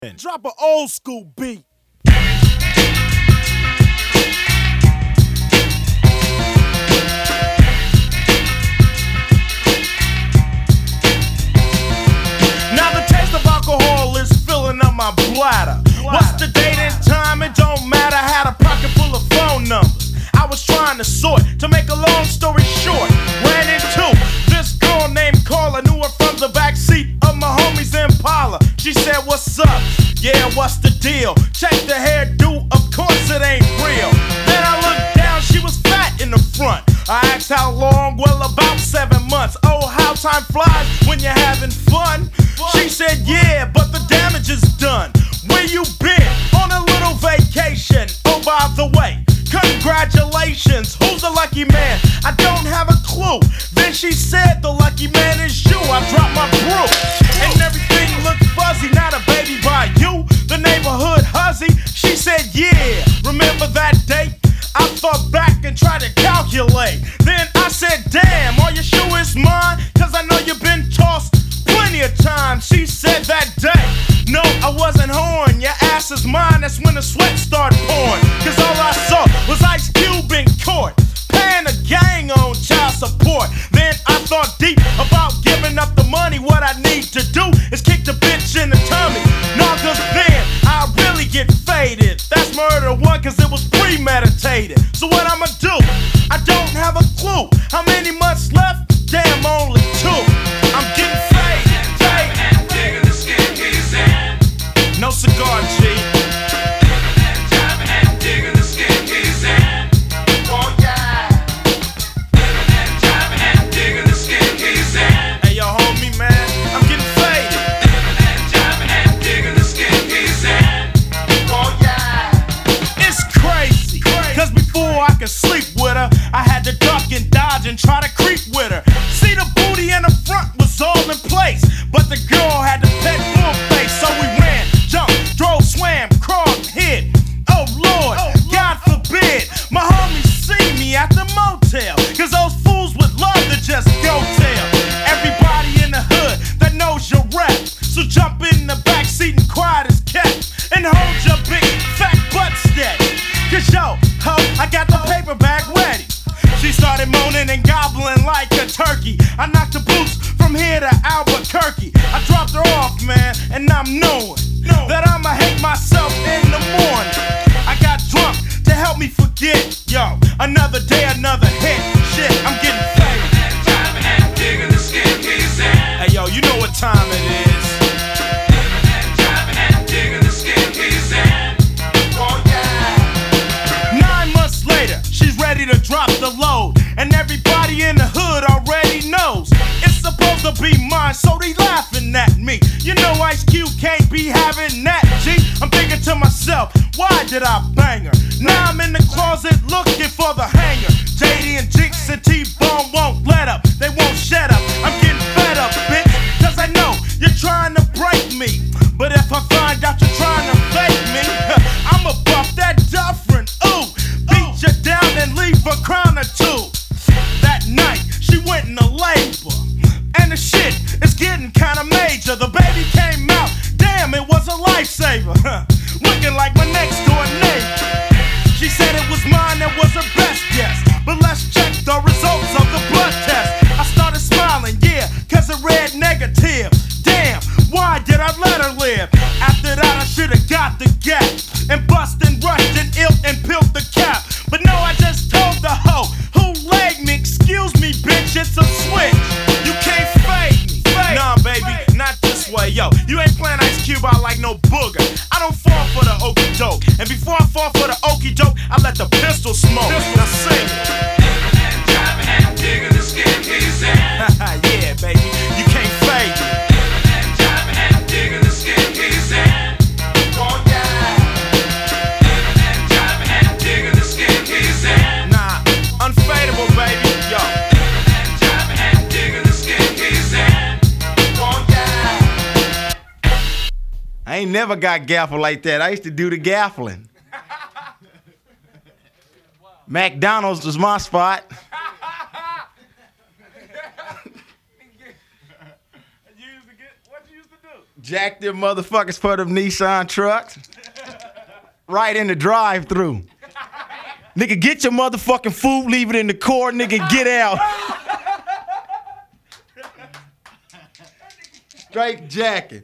Drop an old school beat. Now the taste of alcohol is filling up my bladder. What's the date and time? It don't matter. I had a pocket full of phone numbers I was trying to sort. To make a long story short, ran into this girl named Carla. Knew her from the backseat of my homie's Impala. She said, "What's up? Yeah, what's the deal? Check the hairdo, of course it ain't real." Then I looked down, she was fat in the front. I asked how long, well about 7 months. Oh, how time flies when you're having fun. She said, "Yeah, but the damage is done." "Where you been?" "On a little vacation." "Oh, by the way, congratulations, who's the lucky man?" "I don't have a clue." Then she said, "The lucky man is you." I dropped my brew and everything looked fuzzy. Not a baby by you, the neighborhood hussy. She said, "Yeah, remember that date?" I thought back and tried to calculate. Then I said, "Damn, are you sure it's mine? Cause I know you've been tossed plenty of times." She said, "That day, no, I wasn't horn. Your ass is mine." That's when the sweat started pouring. Cause all I saw was Ice Cube in court, paying a gang on child support. Then I thought deep about giving up the money. What I need to do is kick the bitch in the tummy. No, cause then I really get faded. That's murder one, cause it was premeditated. So what I'ma do? I don't have a clue. How many months left? Damn, only 2. I'm getting faded. Digging the skin he's in. No cigar, G. Digging the skin he's in. Oh yeah. Digging the skin he's in. Hey yo, homie, man, I'm getting faded. Digging the skin he's in. Oh yeah. It's crazy. Cause before I could sleep with her, I had to duck and dodge and try to creep with her. See, the booty in the front was all in place, but the girl had the pet full face. So we ran, jumped, drove, swam, crawled, hid. Oh Lord, God forbid my homies see me at the motel. Cause those fools would love to just go tell everybody in the hood that knows your rap. So jump in the backseat and quiet as kept, and hold your big fat butt steady. Cause yo, ho, I got the paper bag ready. She started moaning and gobbling like a turkey. I knocked the boots from here to Albuquerque. I dropped her off, man, and I'm knowing that I'ma hate myself in the morning. I got drunk to help me forget. Yo, another day, another hit. Shit, I'm getting faded. Digging the skin he's in. Hey yo, you know what time it is. Digging the skin he's in. Oh yeah. 9 months later, she's ready to drop the load, and everybody in the hood already knows it's supposed to be mine, so they laughing at me. You know Ice Cube can't be having that, G. I'm thinking to myself, why did I bang her? Now I'm in the closet looking for the hanger. JD and Jinx and T-Bone won't let up, they won't shut up. I'm getting fed up, bitch, cause I know you're trying to break me. But if I find out you're trying to fake me, I'ma buff that Dufferin. Ooh, beat you down and leave a crown or two. That night, she went into labor, and the shit is getting kinda major. The baby came out, damn, it was a lifesaver. Looking like my next door neighbor. She said it was mine, that was her best guess. But let's check the results of the blood test. I started smiling, yeah, cause it read negative. Damn, why did I let her live? After that I should've got the gap and bust and rushed and ill and peeled the cap. But no, I just told the hoe who laid me, "Excuse me, bitch, it's a switch. You can't fade me." Nah, baby, not this way, yo. You ain't playing Ice Cube out like no booger. I don't fall for the okie doke, and before I fall for the okie doke, I let the pistol smoke. Now sing it. Digging the skin he's in. Yeah, baby, you can't fade me. Digging the skin he's in. Oh yeah. Digging the skin he's in. Nah, unfadable, baby, yo. Digging the skin he's in. Oh yeah. I ain't never got gaffled like that. I used to do the gaffling. McDonald's was my spot. What you used to Jack them motherfuckers for them Nissan trucks. Right in the drive-thru. Nigga, get your motherfucking food, leave it in the car, nigga, get out. Straight jacking.